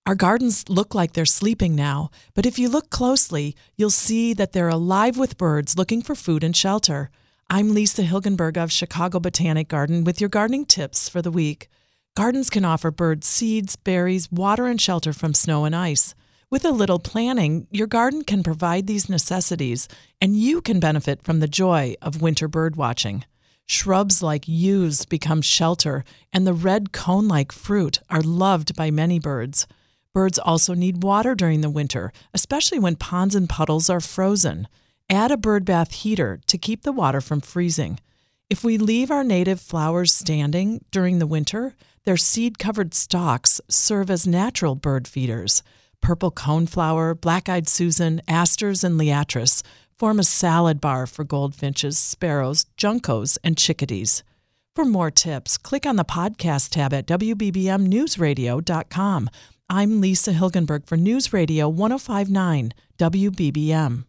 Our gardens look like they're sleeping now, but if you look closely, you'll see that they're alive with birds looking for food and shelter. I'm Lisa Hilgenberg of Chicago Botanic Garden with your gardening tips for the week. Gardens can offer birds seeds, berries, water, and shelter from snow and ice. With a little planning, your garden can provide these necessities, and you can benefit from the joy of winter bird watching. Shrubs like yews become shelter, and the red cone-like fruit are loved by many birds. Birds also need water during the winter, especially when ponds and puddles are frozen. Add a bird bath heater to keep the water from freezing. If we leave our native flowers standing during the winter, their seed-covered stalks serve as natural bird feeders. Purple coneflower, black-eyed Susan, asters, and liatris form a salad bar for goldfinches, sparrows, juncos, and chickadees. For more tips, click on the podcast tab at WBBMNewsRadio.com. I'm Lisa Hilgenberg for News Radio 105.9 WBBM.